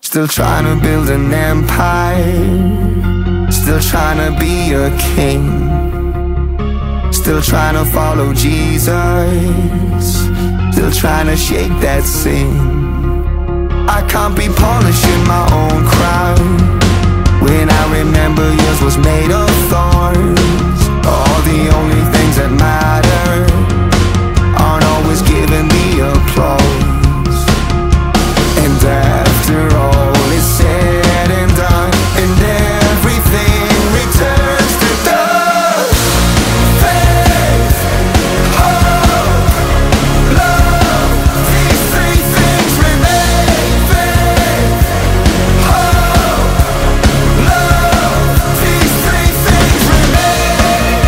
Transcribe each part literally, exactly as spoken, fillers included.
Still trying to build an empire, still trying to be a king, still trying to follow Jesus, still trying to shake that scene. I can't be polishing my own crown when I remember yours was made of thorns. All the only things that matter aren't always giving the applause. And after all is said and done, and everything returns to dust, faith, hope, love, these three things remain. Faith, hope, love, these three things remain.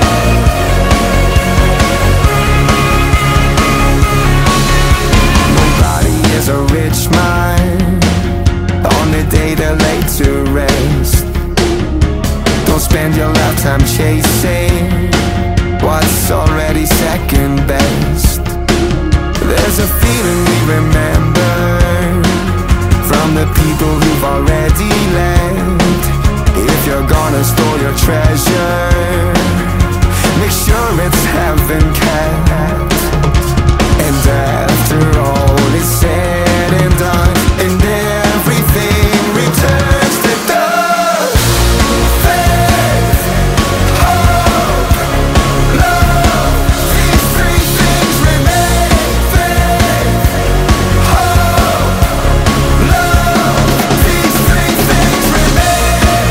Nobody is a rich man on the day they're laid to rest. Don't spend your lifetime chasing what's already second best. There's a feeling we remember from the people who've already left. If you're gonna store your treasure, make sure it's heaven kept. And after all is said and done, and everything returns to dust, faith, hope, love, these three things remain. Faith, hope, love, these three things remain.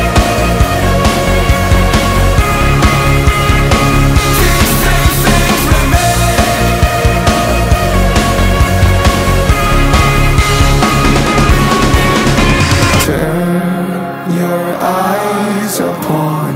These three things remain. Turn your eyes upon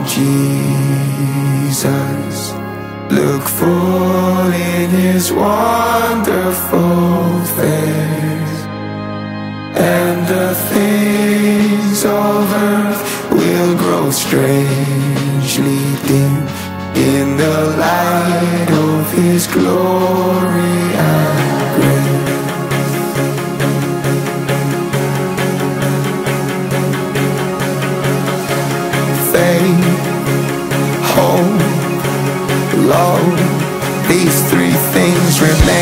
Jesus. Look full in his wonderful face, and the things of earth will grow strangely dim in the light of his glory and grace. Faith, hope, love, these three things remain.